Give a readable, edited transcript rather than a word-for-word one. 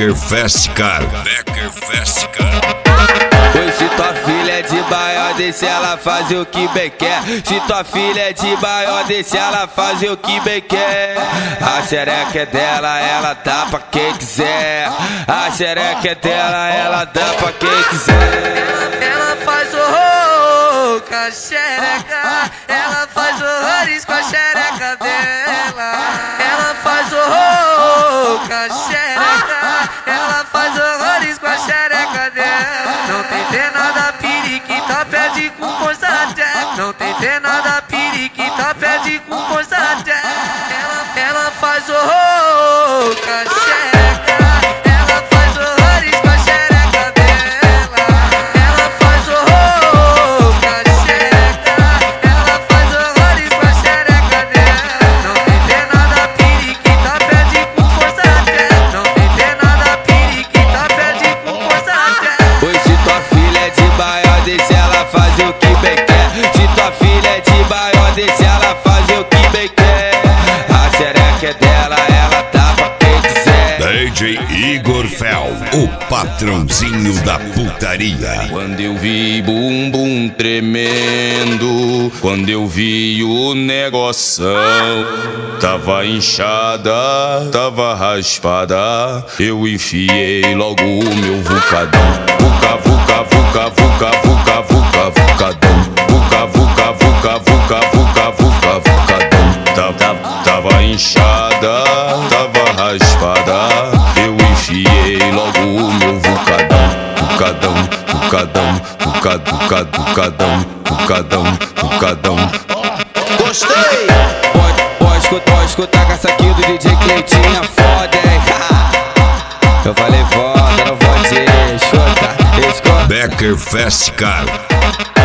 Becker Fest, cara. Becker Fest, cara. Pois se tua filha é de Baió, deixa ela fazer o que bem quer. Se tua filha é de Baió, deixa ela fazer o que bem quer. A xereca é dela, ela dá pra quem quiser. A xereca é dela, ela dá pra quem quiser. Ela faz horror com a xereca. Ela faz horrores com a xereca dela. Ela faz horror com a xereca. Ela faz horrores com a xereca dela. Não tem venada periquita, pede com força até. Não tem venada periquita, pede com força até. Ela faz horror com a xereca. Ela faz horrores com a xereca dela. Ela faz horror com a xereca. Ela faz horrores com a xereca dela. Não tem venada periquita, pede com força até. Não tem venada periquita, pede com força até. Pois se tua filha é de Baió, deixa ela fazer o que bem quer. Se tua filha é de Baió, deixa ela fazer o que bem quer. A xereca é dela, ela dá pra quem quiser. DJ Igor Fel, o patrãozinho da putaria. Quando eu vi bumbum tremendo, quando eu vi o negoção, tava inchada, tava raspada, eu enfiei logo o meu vucadão. Vuca, vuca, vuca, vuca, vuca, vuca, vucadão. Vuca, vuca, vuca, vuca, vuca, vuca, vucadão. Tava inchada, tava raspada, eu enfiei logo o meu vucadão. Vucadão, vucadão, vucadão, vucadão, vucadão. Gostei! Pode escutar com essa aqui do DJ Cleitinho, foda, hein? Eu falei foda, não pode escutar. Becker Fest, cara.